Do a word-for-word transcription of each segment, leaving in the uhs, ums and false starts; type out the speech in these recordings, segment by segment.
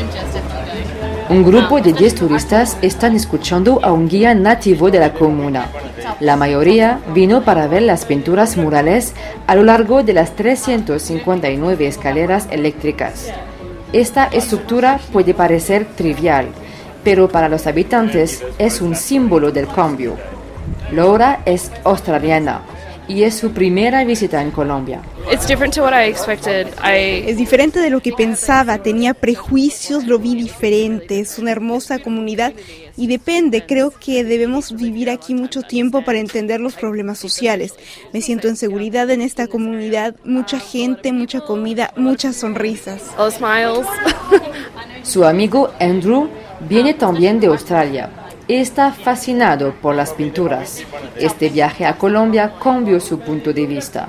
Un grupo de diez turistas están escuchando a un guía nativo de la comuna. La mayoría vino para ver las pinturas murales a lo largo de las trescientas cincuenta y nueve escaleras eléctricas. Esta estructura puede parecer trivial, pero para los habitantes es un símbolo del cambio. Laura es australiana y es su primera visita en Colombia. It's different to what I expected. I... Es diferente de lo que pensaba, tenía prejuicios, lo vi diferente, es una hermosa comunidad y depende, creo que debemos vivir aquí mucho tiempo para entender los problemas sociales. Me siento en seguridad en esta comunidad, mucha gente, mucha comida, muchas sonrisas. All smiles. Su amigo Andrew viene también de Australia. Está fascinado por las pinturas. Este viaje a Colombia cambió su punto de vista.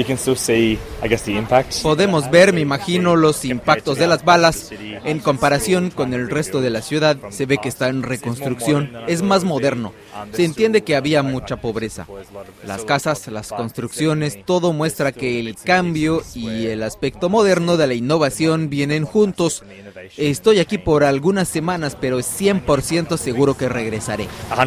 Podemos ver, me imagino, los impactos de las balas. En comparación con el resto de la ciudad, se ve que está en reconstrucción. Es más moderno. Se entiende que había mucha pobreza. Las casas, las construcciones, todo muestra que el cambio y el aspecto moderno de la innovación vienen juntos. Estoy aquí por algunas semanas, pero es cien por ciento seguro que regresaré.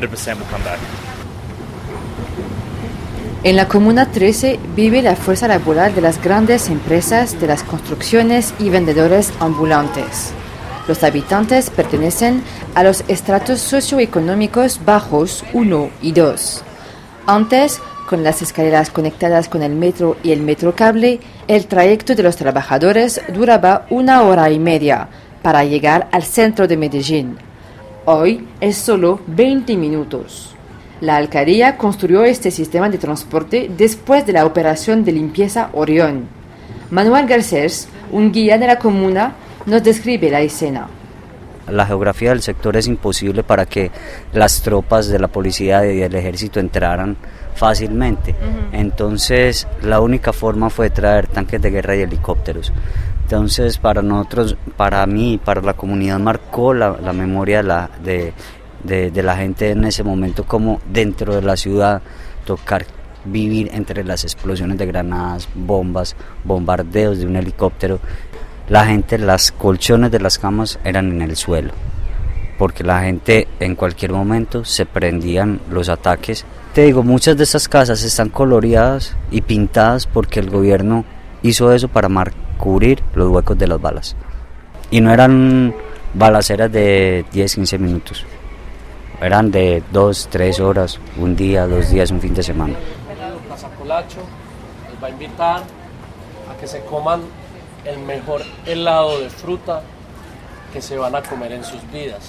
En la Comuna trece vive la fuerza laboral de las grandes empresas de las construcciones y vendedores ambulantes. Los habitantes pertenecen a los estratos socioeconómicos bajos uno y dos. Antes, con las escaleras conectadas con el metro y el metrocable, el trayecto de los trabajadores duraba una hora y media para llegar al centro de Medellín. Hoy es solo veinte minutos. La alcaldía construyó este sistema de transporte después de la operación de limpieza Orión. Manuel Garcés, un guía de la comuna, nos describe la escena. La geografía del sector es imposible para que las tropas de la policía y del ejército entraran fácilmente. Uh-huh. Entonces, la única forma fue traer tanques de guerra y helicópteros. Entonces, para nosotros, para mí, para la comunidad, marcó la, la memoria la, de, de, de la gente en ese momento, como dentro de la ciudad tocar vivir entre las explosiones de granadas, bombas, bombardeos de un helicóptero. La gente, las colchones de las camas eran en el suelo, porque la gente en cualquier momento se prendían los ataques. Te digo, muchas de esas casas están coloreadas y pintadas porque el gobierno hizo eso para mar- cubrir los huecos de las balas. Y no eran balaceras de diez, quince minutos, eran de dos, tres horas, un día, dos días, un fin de semana. Casa Colacho les va a invitar a que se coman el mejor helado de fruta que se van a comer en sus vidas.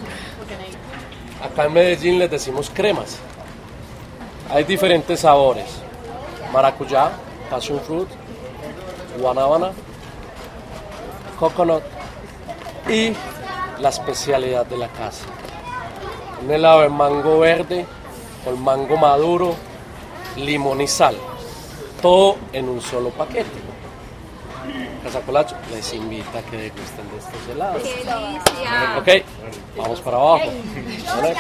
Acá en Medellín les decimos cremas. Hay diferentes sabores: maracuyá, passion fruit, guanábana, coconut y la especialidad de la casa, un helado de mango verde con mango maduro, limón y sal, todo en un solo paquete. Casa Colacho les invita a que degusten de estos helados. ¡Qué delicia! Ok, vamos para abajo. ¿Vale?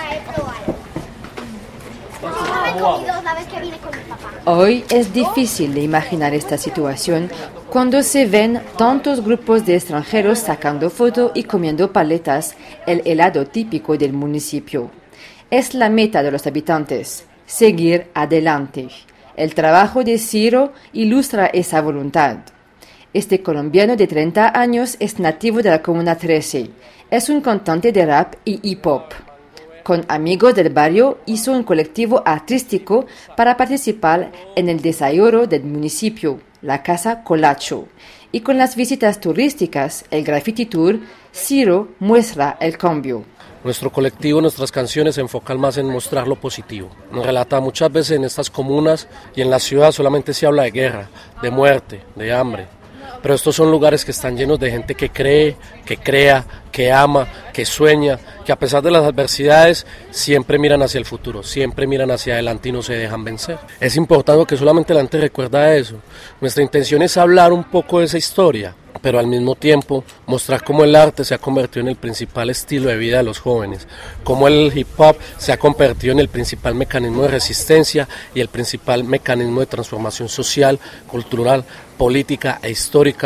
Hoy es difícil de imaginar esta situación cuando se ven tantos grupos de extranjeros sacando fotos y comiendo paletas, el helado típico del municipio. Es la meta de los habitantes, seguir adelante. El trabajo de Ciro ilustra esa voluntad. Este colombiano de treinta años es nativo de la Comuna trece. Es un cantante de rap y hip hop. Con amigos del barrio hizo un colectivo artístico para participar en el desayuno del municipio, la Casa Colacho. Y con las visitas turísticas, el Graffiti Tour, Ciro muestra el cambio. Nuestro colectivo, nuestras canciones se enfocan más en mostrar lo positivo. Nos relata muchas veces en estas comunas y en la ciudad solamente se habla de guerra, de muerte, de hambre. Pero estos son lugares que están llenos de gente que cree, que crea, que ama, que sueña, que a pesar de las adversidades siempre miran hacia el futuro, siempre miran hacia adelante y no se dejan vencer. Es importante que solamente la gente recuerda eso. Nuestra intención es hablar un poco de esa historia, pero al mismo tiempo mostrar cómo el arte se ha convertido en el principal estilo de vida de los jóvenes, cómo el hip hop se ha convertido en el principal mecanismo de resistencia y el principal mecanismo de transformación social, cultural, política e histórica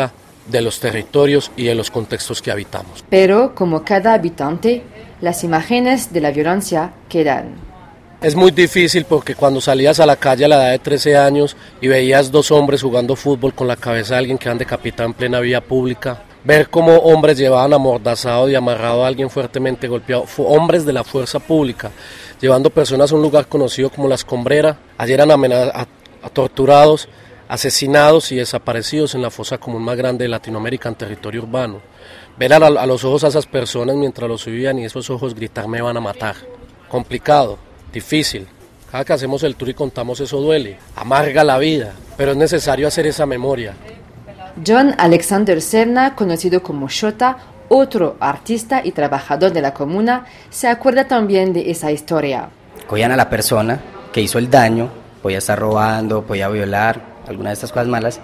de los territorios y de los contextos que habitamos. Pero, como cada habitante, las imágenes de la violencia quedan. Es muy difícil porque cuando salías a la calle a la edad de trece años y veías dos hombres jugando fútbol con la cabeza de alguien que han decapitado en plena vía pública, ver cómo hombres llevaban amordazado y amarrado a alguien fuertemente golpeado, hombres de la fuerza pública, llevando personas a un lugar conocido como La Escombrera, ayer eran amenaz- a, a torturados, asesinados y desaparecidos en la fosa común más grande de Latinoamérica en territorio urbano. Ver a, la, a los ojos a esas personas mientras los subían y esos ojos gritar me van a matar. Complicado. Difícil. Cada que hacemos el tour y contamos eso duele, amarga la vida, pero es necesario hacer esa memoria. John Alexander Serna, conocido como Xota, otro artista y trabajador de la comuna, se acuerda también de esa historia. Cogían a la persona que hizo el daño, podía estar robando, podía violar, alguna de estas cosas malas,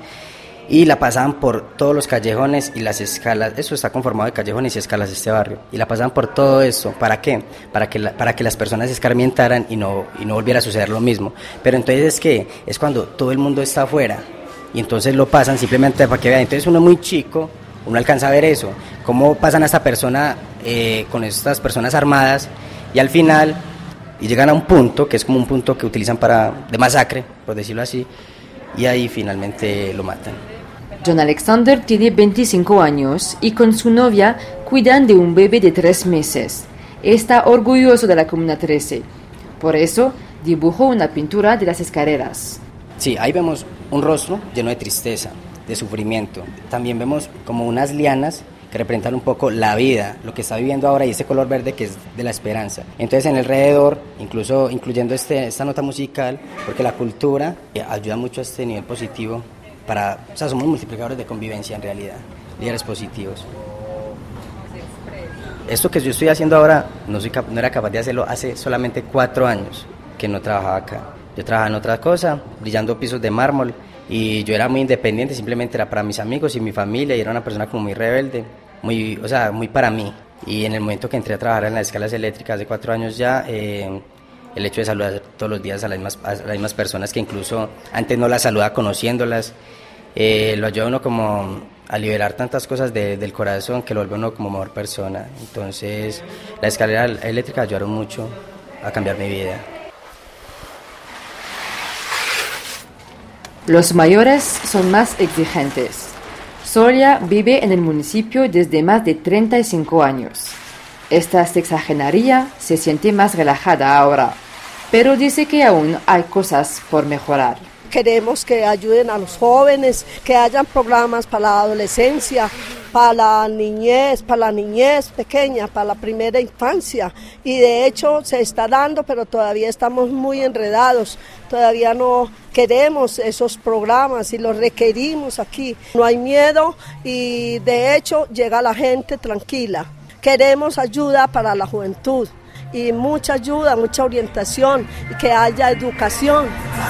y la pasaban por todos los callejones y las escalas. Eso está conformado de callejones y escalas de este barrio, y la pasaban por todo eso. ¿Para qué? Para que, la, para que las personas se escarmientaran y no, y no volviera a suceder lo mismo. Pero entonces es que es cuando todo el mundo está afuera y entonces lo pasan simplemente para que vean. Entonces uno muy chico, uno alcanza a ver eso, cómo pasan a esta persona eh, con estas personas armadas, y al final y llegan a un punto que es como un punto que utilizan para de masacre, por decirlo así, y ahí finalmente lo matan. John Alexander tiene veinticinco años y con su novia cuidan de un bebé de tres meses. Está orgulloso de la Comuna trece. Por eso dibujó una pintura de las escaleras. Sí, ahí vemos un rostro lleno de tristeza, de sufrimiento. También vemos como unas lianas que representan un poco la vida, lo que está viviendo ahora, y ese color verde que es de la esperanza. Entonces en el alrededor, incluso incluyendo este, esta nota musical, porque la cultura ayuda mucho a este nivel positivo. Para, o sea, somos multiplicadores de convivencia en realidad, líderes positivos. Esto que yo estoy haciendo ahora no, soy cap- no era capaz de hacerlo hace solamente cuatro años que no trabajaba acá. Yo trabajaba en otra cosa, brillando pisos de mármol, y yo era muy independiente, simplemente era para mis amigos y mi familia, y era una persona como muy rebelde, muy, o sea, muy para mí. Y en el momento que entré a trabajar en las escalas eléctricas hace cuatro años ya, eh, el hecho de saludar todos los días a las mismas, a las mismas personas que incluso antes no las saludaba conociéndolas, eh, lo ayuda a uno como a liberar tantas cosas de, del corazón, que lo vuelve a uno como mejor persona. Entonces las escaleras eléctricas ayudaron mucho a cambiar mi vida. Los mayores son más exigentes. Soria vive en el municipio desde más de treinta y cinco años. Esta sexagenaria se siente más relajada ahora, pero dice que aún hay cosas por mejorar. Queremos que ayuden a los jóvenes, que hayan programas para la adolescencia, para la niñez, para la niñez pequeña, para la primera infancia. Y de hecho se está dando, pero todavía estamos muy enredados. Todavía no queremos esos programas y los requerimos aquí. No hay miedo y de hecho llega la gente tranquila. Queremos ayuda para la juventud y mucha ayuda, mucha orientación y que haya educación.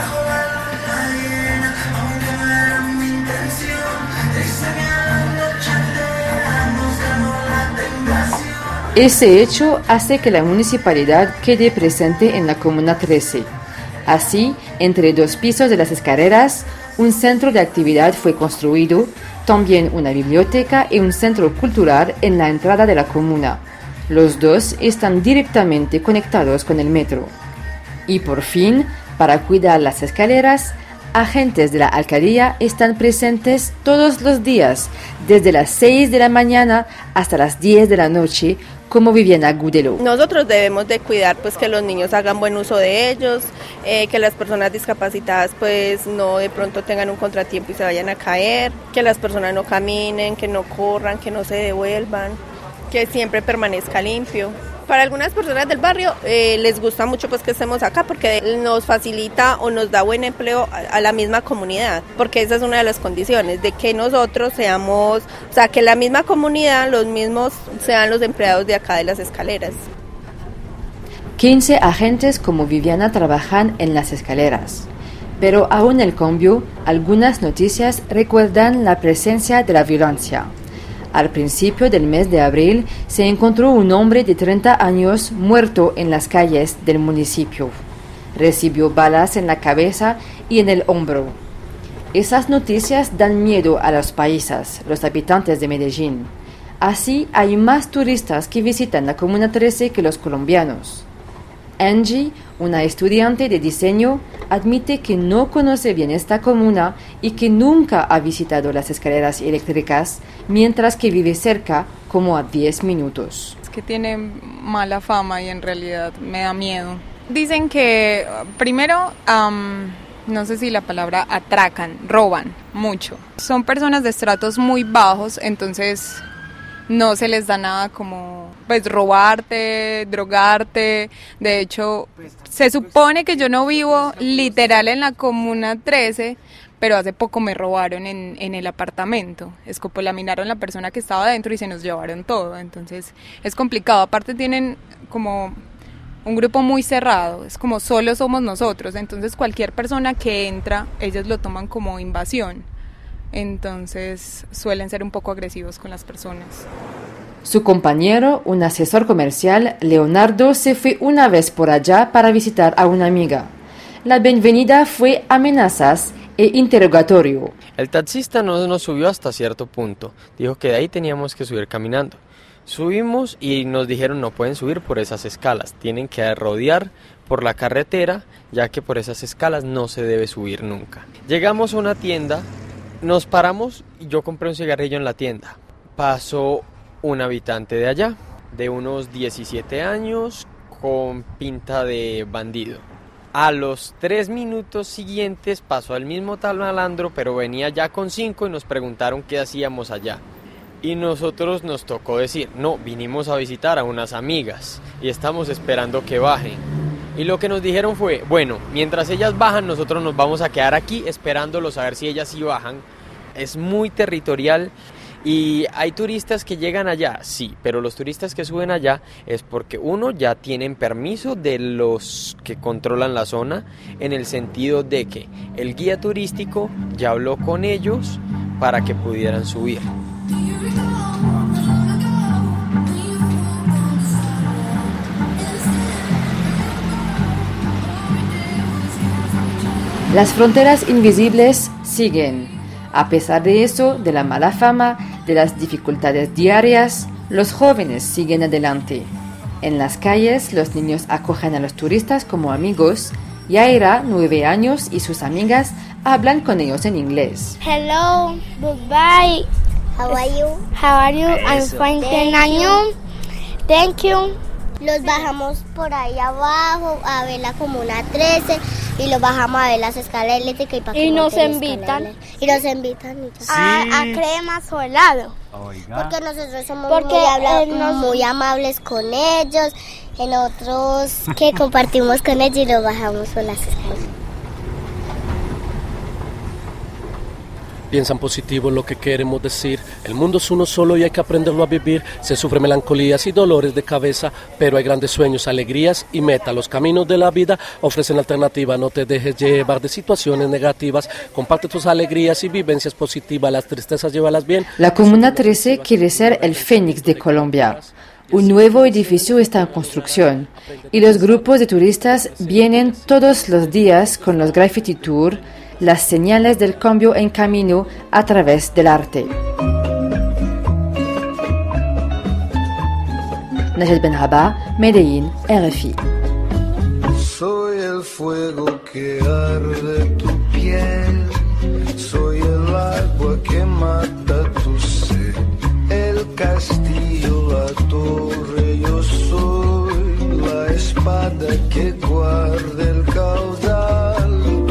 Ese hecho hace que la municipalidad quede presente en la Comuna trece. Así, entre dos pisos de las escaleras, un centro de actividad fue construido, también una biblioteca y un centro cultural en la entrada de la comuna. Los dos están directamente conectados con el metro. Y por fin, para cuidar las escaleras, agentes de la alcaldía están presentes todos los días, desde las seis de la mañana hasta las diez de la noche, como Viviana Gudelo. Nosotros debemos de cuidar pues que los niños hagan buen uso de ellos, eh, que las personas discapacitadas pues no de pronto tengan un contratiempo y se vayan a caer, que las personas no caminen, que no corran, que no se devuelvan, que siempre permanezca limpio. Para algunas personas del barrio eh, les gusta mucho pues que estemos acá porque nos facilita o nos da buen empleo a, a la misma comunidad, porque esa es una de las condiciones, de que nosotros seamos, o sea, que la misma comunidad, los mismos sean los empleados de acá de las escaleras. quince agentes como Viviana trabajan en las escaleras, pero aún el cambio, algunas noticias recuerdan la presencia de la violencia. Al principio del mes de abril se encontró un hombre de treinta años muerto en las calles del municipio. Recibió balas en la cabeza y en el hombro. Esas noticias dan miedo a los paisas, los habitantes de Medellín. Así hay más turistas que visitan la Comuna trece que los colombianos. Angie, una estudiante de diseño, admite que no conoce bien esta comuna y que nunca ha visitado las escaleras eléctricas, mientras que vive cerca, como a diez minutos. Es que tiene mala fama y en realidad me da miedo. Dicen que, primero, um, no sé si la palabra atracan, roban mucho. Son personas de estratos muy bajos, entonces no se les da nada como pues robarte, drogarte. De hecho, se supone que yo no vivo literal en la Comuna trece, pero hace poco me robaron en, en el apartamento. Escopolaminaron la persona que estaba adentro y se nos llevaron todo. Entonces es complicado. Aparte tienen como un grupo muy cerrado, es como solo somos nosotros. Entonces cualquier persona que entra, ellos lo toman como invasión. Entonces suelen ser un poco agresivos con las personas. Su compañero, un asesor comercial, Leonardo, se fue una vez por allá para visitar a una amiga. La bienvenida fue amenazas e interrogatorio. El taxista no nos subió hasta cierto punto, dijo que de ahí teníamos que subir caminando. Subimos y nos dijeron no pueden subir por esas escalas, tienen que rodear por la carretera, ya que por esas escalas no se debe subir nunca. Llegamos a una tienda, nos paramos y yo compré un cigarrillo en la tienda. Pasó un habitante de allá, de unos diecisiete años, con pinta de bandido. A los tres minutos siguientes pasó el mismo tal malandro, pero venía ya con cinco y nos preguntaron qué hacíamos allá. Y nosotros nos tocó decir, no, vinimos a visitar a unas amigas y estamos esperando que bajen. Y lo que nos dijeron fue, bueno, mientras ellas bajan, nosotros nos vamos a quedar aquí esperándolos a ver si ellas sí bajan. Es muy territorial. Y hay turistas que llegan allá, sí, pero los turistas que suben allá es porque uno ya tienen permiso de los que controlan la zona, en el sentido de que el guía turístico ya habló con ellos para que pudieran subir. Las fronteras invisibles siguen. A pesar de eso, de la mala fama, de las dificultades diarias, los jóvenes siguen adelante. En las calles, los niños acogen a los turistas como amigos. Yaira, nueve años, y sus amigas hablan con ellos en inglés. Hello, goodbye. How are you? How are you? I'm fine, thank you. Thank you. Los bajamos por ahí abajo a ver la Comuna trece y los bajamos a ver las escaleras eléctricas y, para y nos invitan y nos invitan sí. a, a cremas o helado. Oiga. Porque nosotros somos Porque muy, habla, nos... muy amables con ellos, en otros que compartimos con ellos y los bajamos por las escaleras. Piensan positivo lo que queremos decir. El mundo es uno solo y hay que aprenderlo a vivir. Se sufre melancolías y dolores de cabeza, pero hay grandes sueños, alegrías y metas. Los caminos de la vida ofrecen alternativas. No te dejes llevar de situaciones negativas. Comparte tus alegrías y vivencias positivas. Las tristezas llévalas bien. La Comuna trece quiere ser el Fénix de Colombia. Un nuevo edificio está en construcción y los grupos de turistas vienen todos los días con los graffiti tour, las señales del cambio en camino a través del arte. Najed Benrabah, Medellín, R F I. Soy el fuego que arde tu piel, soy el agua que mata tu sed, el castillo, la torre, yo soy la espada que guarda el caudal.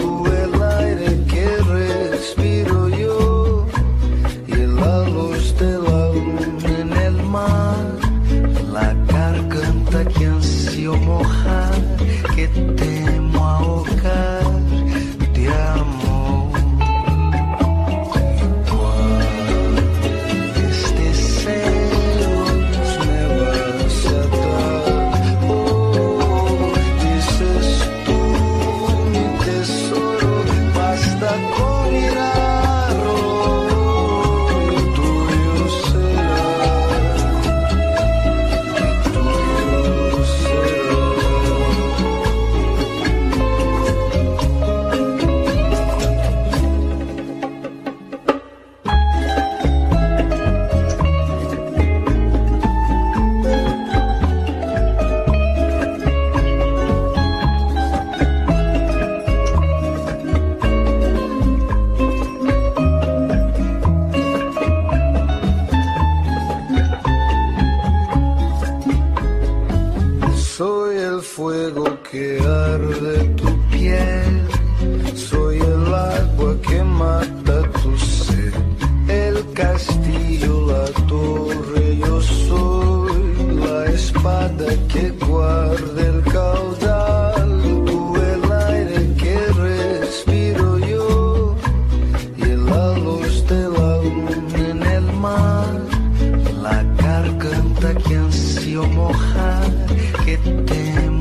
Respiro yo y la luz de la luna en el mar, la garganta que ansío mojar, que temo ahogar de amor. Igual este deseos me vas a dar, oh, dices tú. fuego que arde tu piel, soy el agua que mata tu sed, el castillo, la torre, yo soy la espada que guarda el caudal, tú el aire que respiro yo y la luz de la luna en el mar, la garganta que ansio mojar, que temo